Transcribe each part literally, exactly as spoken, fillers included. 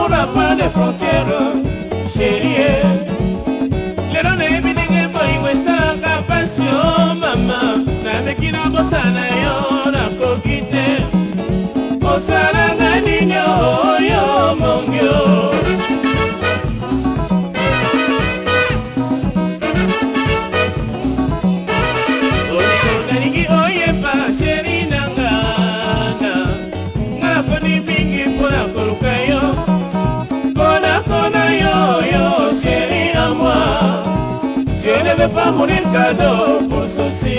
L'amour n'a pas de frontières, chérie. Les gens ne viennent pas y voir sa passion, maman. N'avec qui n'a pas ça, n'a pas quitté. Pour ça, la gagne, oh yo, mon Dieu. Je ne vais pas mourir cadeau pour ceci.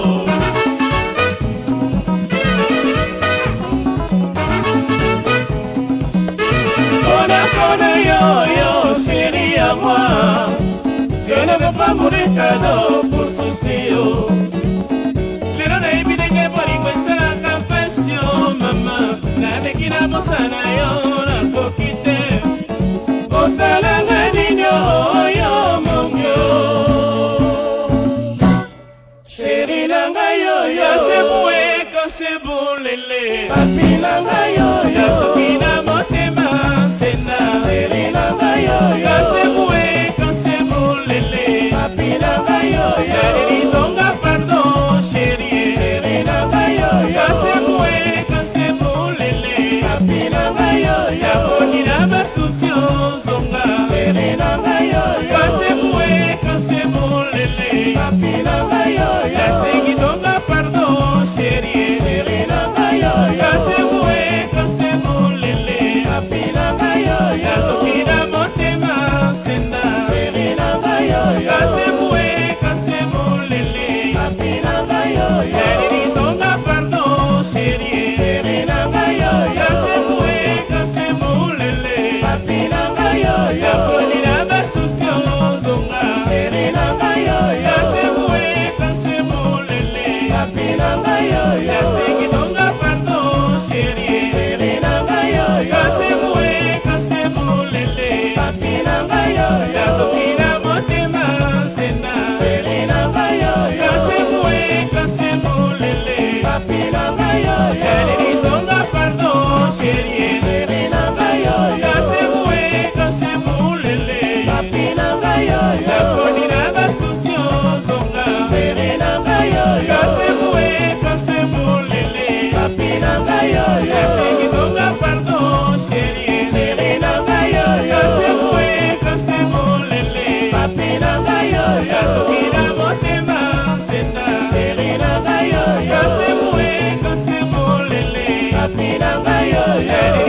Kona kona yo yo chérie à moi. Je ne vais pas mourir cadeau pour ceci. Les gens n'aiment pas pour y ça la passion, maman. N'avec qui n'a pas ça na yo na kokite. Osala ngadinyo yo mon Dieu. C'est bon lélé papi nanga yo yo sokina motema sena chéri nanga yo yo c'est bon quand c'est bon lélé papi nanga yo yo disonga pardon chéri chéri nanga yo yo c'est bon quand c'est bon lélé papi nanga yo yo konina basucio zonga chéri nanga yo yo c'est bon quand c'est bon lélé papi nanga yo yo c'est disonga pardon chéri. Yeah.